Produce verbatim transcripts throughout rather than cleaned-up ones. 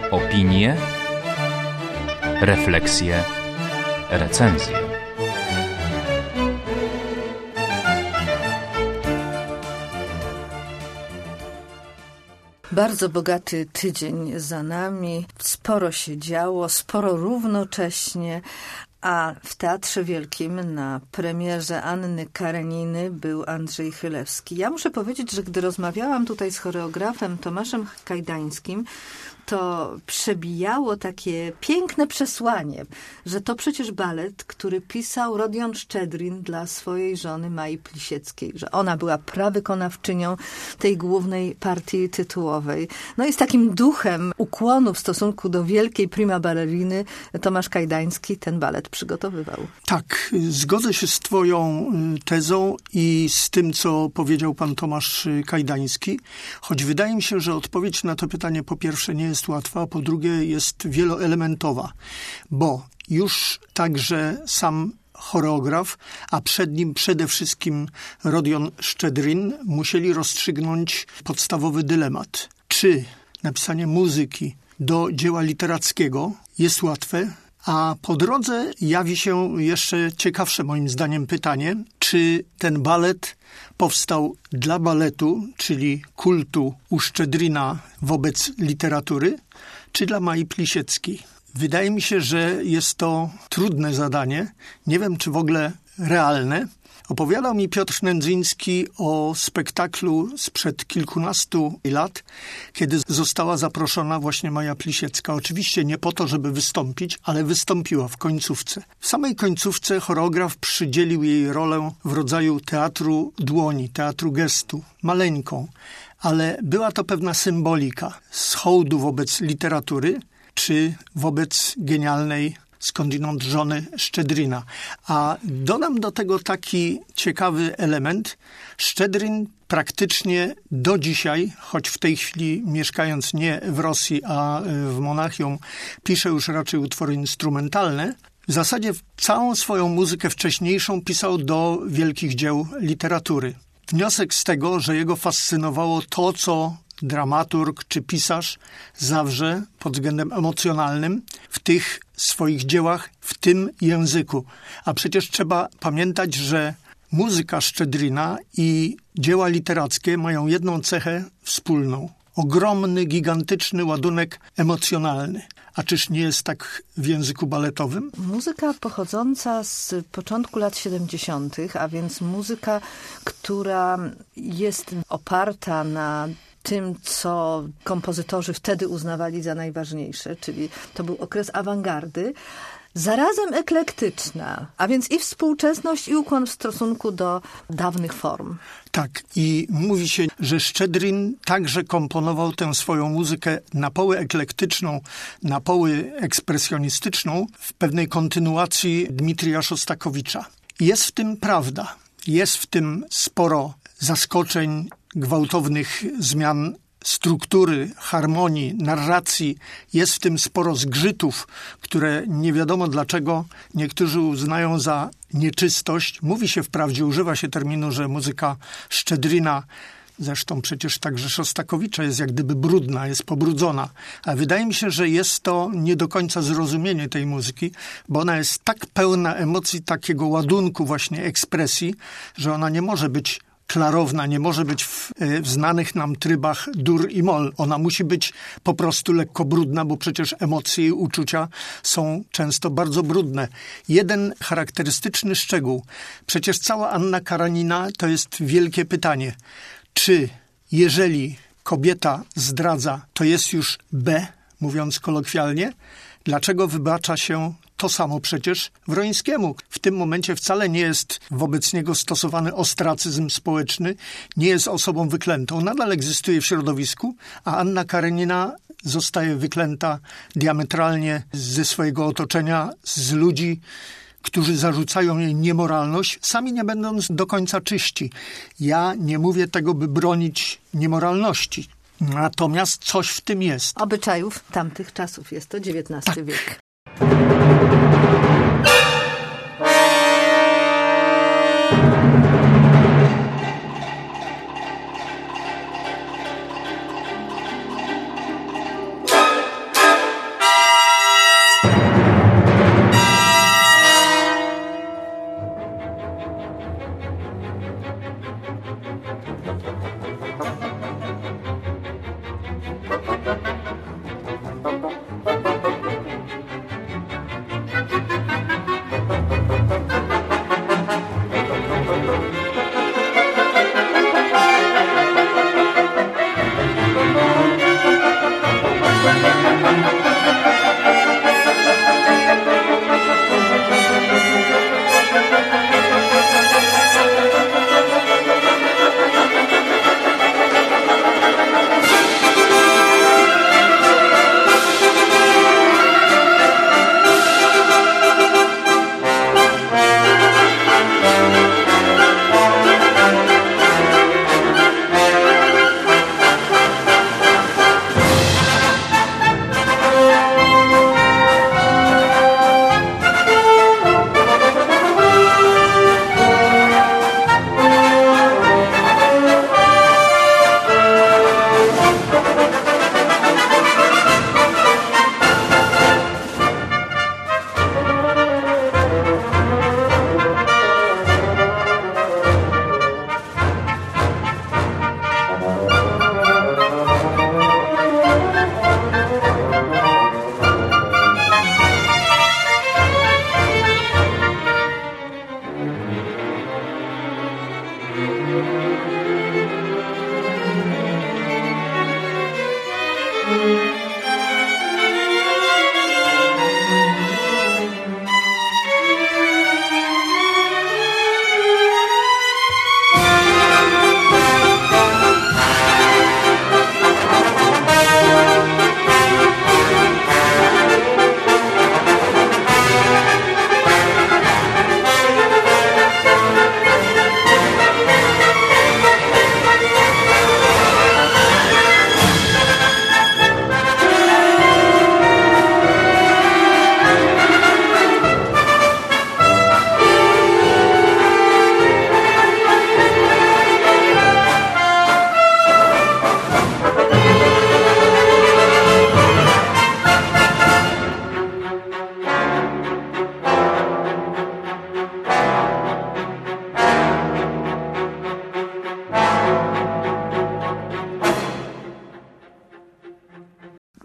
Opinie, refleksje, recenzje. Bardzo bogaty tydzień za nami, sporo się działo, sporo równocześnie, a w Teatrze Wielkim na premierze Anny Kareniny był Andrzej Chylewski. Ja muszę powiedzieć, że gdy rozmawiałam tutaj z choreografem Tomaszem Kajdańskim, to przebijało takie piękne przesłanie, że to przecież balet, który pisał Rodion Szczedrin dla swojej żony Mai Plisieckiej, że ona była prawykonawczynią tej głównej partii tytułowej. No i z takim duchem ukłonu w stosunku do wielkiej prima balleriny Tomasz Kajdański ten balet przygotowywał. Tak, zgodzę się z twoją tezą i z tym, co powiedział pan Tomasz Kajdański, choć wydaje mi się, że odpowiedź na to pytanie po pierwsze nie jest łatwa, a po drugie jest wieloelementowa, bo już także sam choreograf, a przed nim przede wszystkim Rodion Szczedrin musieli rozstrzygnąć podstawowy dylemat. Czy napisanie muzyki do dzieła literackiego jest łatwe? A po drodze jawi się jeszcze ciekawsze moim zdaniem pytanie, czy ten balet powstał dla baletu, czyli kultu u Szczedrina wobec literatury, czy dla Mai Plisieckiej. Wydaje mi się, że jest to trudne zadanie, nie wiem czy w ogóle realne. Opowiadał mi Piotr Nędzyński o spektaklu sprzed kilkunastu lat, kiedy została zaproszona właśnie Maja Plisiecka. Oczywiście nie po to, żeby wystąpić, ale wystąpiła w końcówce. W samej końcówce choreograf przydzielił jej rolę w rodzaju teatru dłoni, teatru gestu, maleńką, ale była to pewna symbolika z hołdu wobec literatury, czy wobec genialnej skądinąd żony Szczedrina. A dodam do tego taki ciekawy element. Szczedrin praktycznie do dzisiaj, choć w tej chwili mieszkając nie w Rosji, a w Monachium, pisze już raczej utwory instrumentalne, w zasadzie całą swoją muzykę wcześniejszą pisał do wielkich dzieł literatury. Wniosek z tego, że jego fascynowało to, co dramaturg czy pisarz zawrze pod względem emocjonalnym w tych swoich dziełach, w tym języku. A przecież trzeba pamiętać, że muzyka Szczedrina i dzieła literackie mają jedną cechę wspólną. Ogromny, gigantyczny ładunek emocjonalny. A czyż nie jest tak w języku baletowym? Muzyka pochodząca z początku lat siedemdziesiątych, a więc muzyka, która jest oparta na tym, co kompozytorzy wtedy uznawali za najważniejsze, czyli to był okres awangardy, zarazem eklektyczna, a więc i współczesność, i ukłon w stosunku do dawnych form. Tak, i mówi się, że Szczedrin także komponował tę swoją muzykę na poły eklektyczną, na poły ekspresjonistyczną w pewnej kontynuacji Dmitrija Szostakowicza. Jest w tym prawda, jest w tym sporo zaskoczeń, gwałtownych zmian struktury, harmonii, narracji. Jest w tym sporo zgrzytów, które nie wiadomo dlaczego niektórzy uznają za nieczystość. Mówi się wprawdzie, używa się terminu, że muzyka Szczedrina, zresztą przecież także Szostakowicza, jest jak gdyby brudna, jest pobrudzona. A wydaje mi się, że jest to nie do końca zrozumienie tej muzyki, bo ona jest tak pełna emocji, takiego ładunku właśnie ekspresji, że ona nie może być klarowna, nie może być w, w znanych nam trybach dur i mol. Ona musi być po prostu lekko brudna, bo przecież emocje i uczucia są często bardzo brudne. Jeden charakterystyczny szczegół. Przecież cała Anna Karenina to jest wielkie pytanie. Czy jeżeli kobieta zdradza, to jest już B, mówiąc kolokwialnie? Dlaczego wybacza się to samo przecież Wrońskiemu? W tym momencie wcale nie jest wobec niego stosowany ostracyzm społeczny, nie jest osobą wyklętą. Nadal egzystuje w środowisku, a Anna Karenina zostaje wyklęta diametralnie ze swojego otoczenia, z ludzi, którzy zarzucają jej niemoralność, sami nie będąc do końca czyści. Ja nie mówię tego, by bronić niemoralności. Natomiast coś w tym jest. Obyczajów tamtych czasów. Jest to dziewiętnasty tak. wiek.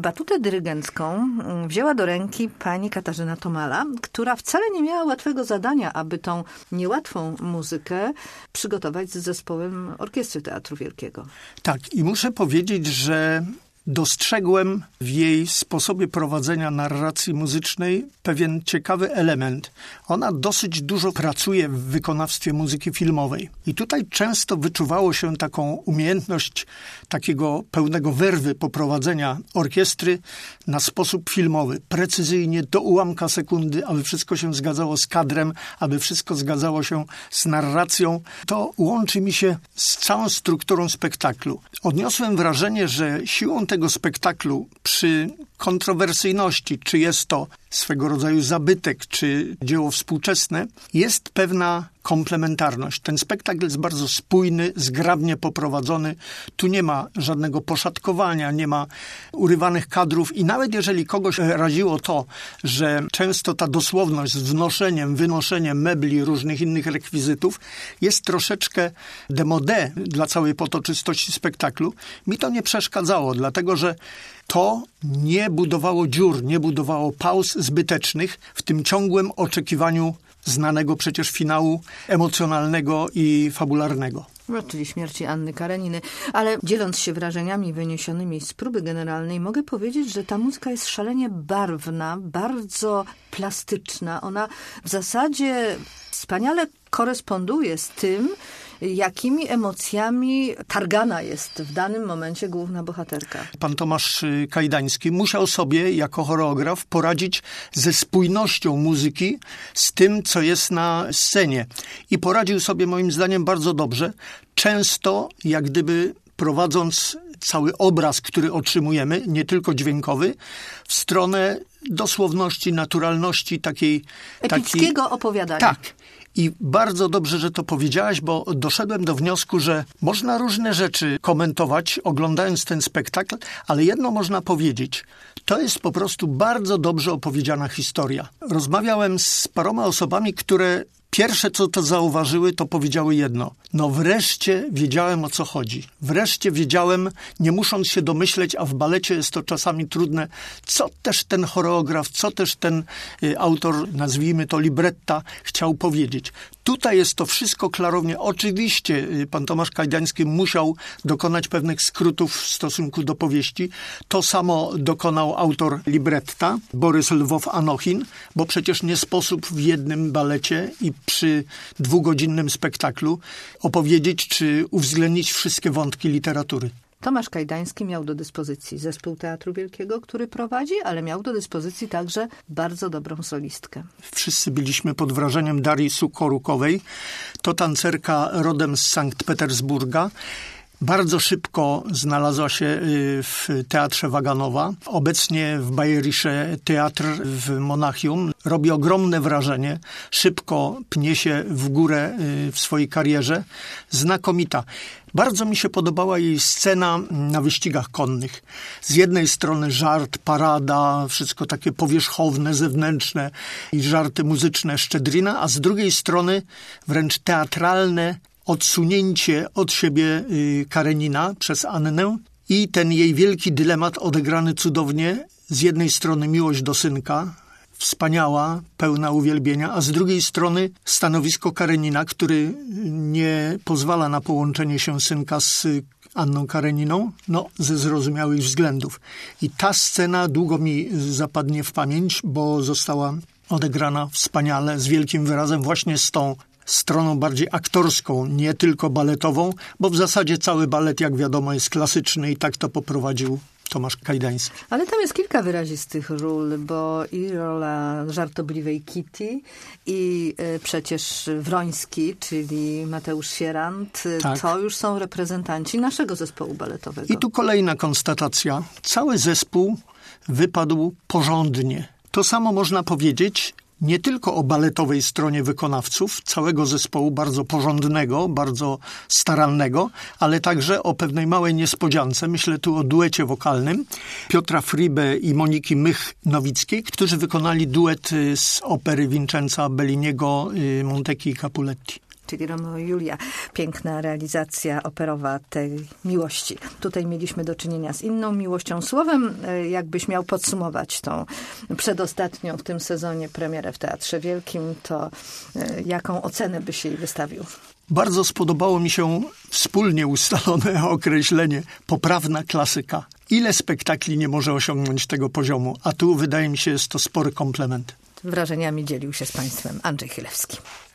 Batutę dyrygencką wzięła do ręki pani Katarzyna Tomala, która wcale nie miała łatwego zadania, aby tą niełatwą muzykę przygotować z zespołem Orkiestry Teatru Wielkiego. Tak, i muszę powiedzieć, że dostrzegłem w jej sposobie prowadzenia narracji muzycznej pewien ciekawy element. Ona dosyć dużo pracuje w wykonawstwie muzyki filmowej. I tutaj często wyczuwało się taką umiejętność takiego pełnego werwy poprowadzenia orkiestry na sposób filmowy. Precyzyjnie, do ułamka sekundy, aby wszystko się zgadzało z kadrem, aby wszystko zgadzało się z narracją. To łączy mi się z całą strukturą spektaklu. Odniosłem wrażenie, że siłą tego spektaklu przy kontrowersyjności, czy jest to swego rodzaju zabytek, czy dzieło współczesne, jest pewna komplementarność. Ten spektakl jest bardzo spójny, zgrabnie poprowadzony. Tu nie ma żadnego poszatkowania, nie ma urywanych kadrów i nawet jeżeli kogoś raziło to, że często ta dosłowność z wnoszeniem, wynoszeniem mebli, różnych innych rekwizytów jest troszeczkę démodé dla całej potoczystości spektaklu, mi to nie przeszkadzało, dlatego że to nie budowało dziur, nie budowało pauz zbytecznych w tym ciągłym oczekiwaniu znanego przecież finału emocjonalnego i fabularnego. No, czyli śmierci Anny Kareniny. Ale dzieląc się wrażeniami wyniesionymi z próby generalnej, mogę powiedzieć, że ta muzyka jest szalenie barwna, bardzo plastyczna. Ona w zasadzie wspaniale koresponduje z tym, jakimi emocjami targana jest w danym momencie główna bohaterka. Pan Tomasz Kajdański musiał sobie jako choreograf poradzić ze spójnością muzyki z tym, co jest na scenie. I poradził sobie moim zdaniem bardzo dobrze. Często jak gdyby prowadząc cały obraz, który otrzymujemy, nie tylko dźwiękowy, w stronę dosłowności, naturalności, takiej... Epickiego takiej, opowiadania. Tak. I bardzo dobrze, że to powiedziałaś, bo doszedłem do wniosku, że można różne rzeczy komentować, oglądając ten spektakl, ale jedno można powiedzieć. To jest po prostu bardzo dobrze opowiedziana historia. Rozmawiałem z paroma osobami, które pierwsze, co to zauważyły, to powiedziały jedno. No wreszcie wiedziałem, o co chodzi. Wreszcie wiedziałem, nie musząc się domyśleć, a w balecie jest to czasami trudne, co też ten choreograf, co też ten y, autor, nazwijmy to libretta, chciał powiedzieć. Tutaj jest to wszystko klarownie. Oczywiście y, pan Tomasz Kajdański musiał dokonać pewnych skrótów w stosunku do powieści. To samo dokonał autor libretta, Borys Lwow-Anochin, bo przecież nie sposób w jednym balecie i przy dwugodzinnym spektaklu opowiedzieć czy uwzględnić wszystkie wątki literatury. Tomasz Kajdański miał do dyspozycji zespół Teatru Wielkiego, który prowadzi, ale miał do dyspozycji także bardzo dobrą solistkę. Wszyscy byliśmy pod wrażeniem Darii Sukorukowej. To tancerka rodem z Sankt Petersburga. Bardzo szybko znalazła się w Teatrze Waganowa. Obecnie w Bayerische Theatr w Monachium. Robi ogromne wrażenie. Szybko pnie się w górę w swojej karierze. Znakomita. Bardzo mi się podobała jej scena na wyścigach konnych. Z jednej strony żart, parada, wszystko takie powierzchowne, zewnętrzne i żarty muzyczne Szczedrina, a z drugiej strony wręcz teatralne odsunięcie od siebie y, Karenina przez Annę i ten jej wielki dylemat odegrany cudownie. Z jednej strony miłość do synka, wspaniała, pełna uwielbienia, a z drugiej strony stanowisko Karenina, który nie pozwala na połączenie się synka z Anną Kareniną, no ze zrozumiałych względów. I ta scena długo mi zapadnie w pamięć, bo została odegrana wspaniale, z wielkim wyrazem, właśnie z tą stroną bardziej aktorską, nie tylko baletową, bo w zasadzie cały balet, jak wiadomo, jest klasyczny i tak to poprowadził Tomasz Kajdański. Ale tam jest kilka wyrazistych ról, bo i rola żartobliwej Kitty i y, przecież Wroński, czyli Mateusz Sierant, Tak. To już są reprezentanci naszego zespołu baletowego. I tu kolejna konstatacja. Cały zespół wypadł porządnie. To samo można powiedzieć nie tylko o baletowej stronie wykonawców, całego zespołu bardzo porządnego, bardzo starannego, ale także o pewnej małej niespodziance. Myślę tu o duecie wokalnym Piotra Fribe i Moniki Mych-Nowickiej, którzy wykonali duet z opery Vincenza Belliniego Montecchi i Capuletti. czyli Romeo i Julia. Piękna realizacja operowa tej miłości. Tutaj mieliśmy do czynienia z inną miłością. Słowem, jakbyś miał podsumować tą przedostatnią w tym sezonie premierę w Teatrze Wielkim, to jaką ocenę byś jej wystawił? Bardzo spodobało mi się wspólnie ustalone określenie poprawna klasyka. Ile spektakli nie może osiągnąć tego poziomu? A tu wydaje mi się, jest to spory komplement. Wrażeniami dzielił się z Państwem Andrzej Chylewski.